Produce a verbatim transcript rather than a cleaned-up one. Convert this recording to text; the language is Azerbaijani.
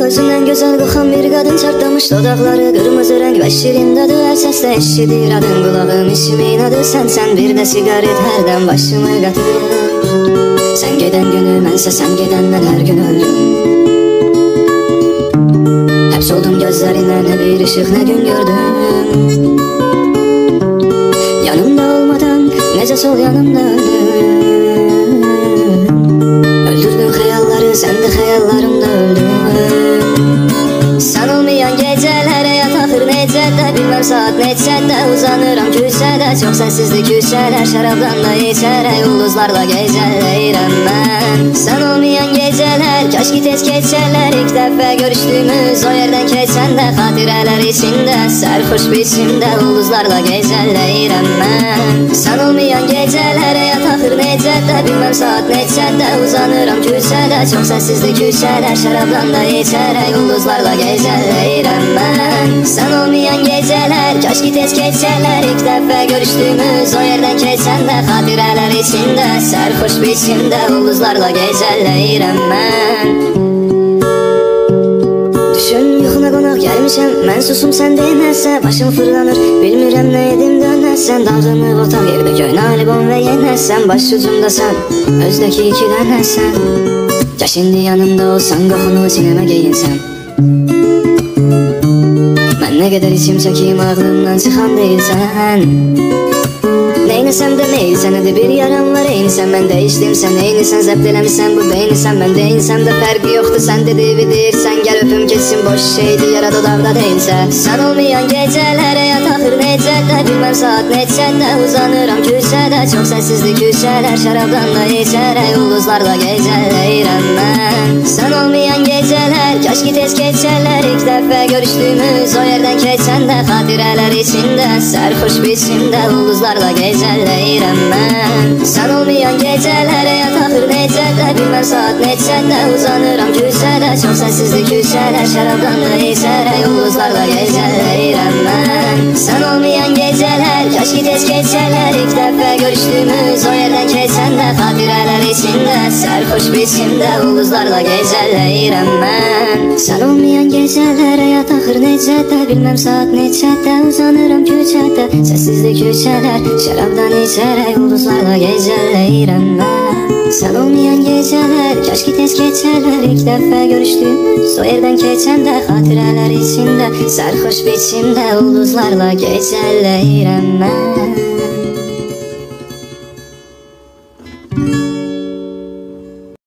Özünden güzel kokan bir kadın çartlamış dodakları kırmızı renk ve şirin tadı her sesle eşidir adın kulağım ismin adı sen sen bir de sigaret herden başımı katır. Sen giden günü bense sen gidenden her gün öldüm. Hep soldum gözlerine ne bir ışık ne gün gördüm. Yanımda olmadan nece sol yanımda öldüm. Öldürdün hayalları sen de hayallarımda öldün. Sen olmayan gecelere yatakır necədə bilmem saat neçədə uzanıram küçədə. Çox sensizlik küçələr şərabdan da içərək ulduzlarla gecələyirəm mən. Sen olmayan geceler keşke tez geçerler. İlk defa görüştüğümüz o yerden keçəndə xatirələr içində sərxoş biçimdə ulduzlarla gecələyirəm mən. Sen olmayan gecelere yatakır necədə bilmem saat neçədə uzanıram küçədə. Çox sensizlik küçələr şərabdan da içərək ulduzlarla gecələyirəm mən. Sen olmayan geceler keşke tez geçerler. İlk defa görüştüğümüz o yerden keçəndə xatirələr içində sərxoş biçimdə ulduzlarla gecələyirəm mən. Düşün yuxuna qonaq gəlmişəm mən susum sən deməsə başım fırlanır bilmirəm nə edim dönəsən. Dağınıb otaq yerdə göynə albom və yenəsən başucumdasan özdəki iki dənəsən. Ya şimdi yanımda olsan qoxunu sinəmə geyinsən. Mən nə qədər içim çəkiyim ağlımdan çıxan deyilsən. Neynəsəm də meyil sənədir bir yaram var eynisən. Mən dəyişdim sən eynisən zəbt eləmişsən bu beynisən. Mən deyinsəm də fərqi yoxdur sən də dividirsən. Gəl öpüm keçsin boş şeydi yara dodaqda deyilsə. Sən olmayan gecələrə yataxır necədə bilməm saat neçədə uzanıram küçədə. Çox sensizlik küçələr şərabdan da içərək ulduzlarla gecələyirəm mən. Sən olmayan gecələr keşke tez keçərlər. İlk dəfə görüşdüyümüz o yerdən keçəndə xatirələr içində sərxoş biçimdə ulduzlarla gecələyirəm mən. Sen olmayan gecelere yatakır necədə bilmem saat neçədə uzanıram küçədə. Çox sensizlik küçələr şərabdan da içərək ulduzlarla gecələyirəm mən. Sen olmayan geceler keşke tez keçərlər. İlk dəfə görüşdüyümüz o yerdən keçəndə xatirələr içində sərxoş biçimdə ulduzlarla gecələyirəm mən. Sen olmayan gecelere yatakır necədə bilmem saat neçədə uzanıram küçədə. Sessizlik küçələr şərabdan içərək ulduzlarla gecələyirəm mən. Sen olmayan geceler keşke tez geçerler. İlk defa görüştüğümüz o yerden keçəndə xatirələr içində sərxoş biçimdə ulduzlarla gecələyirəm mən.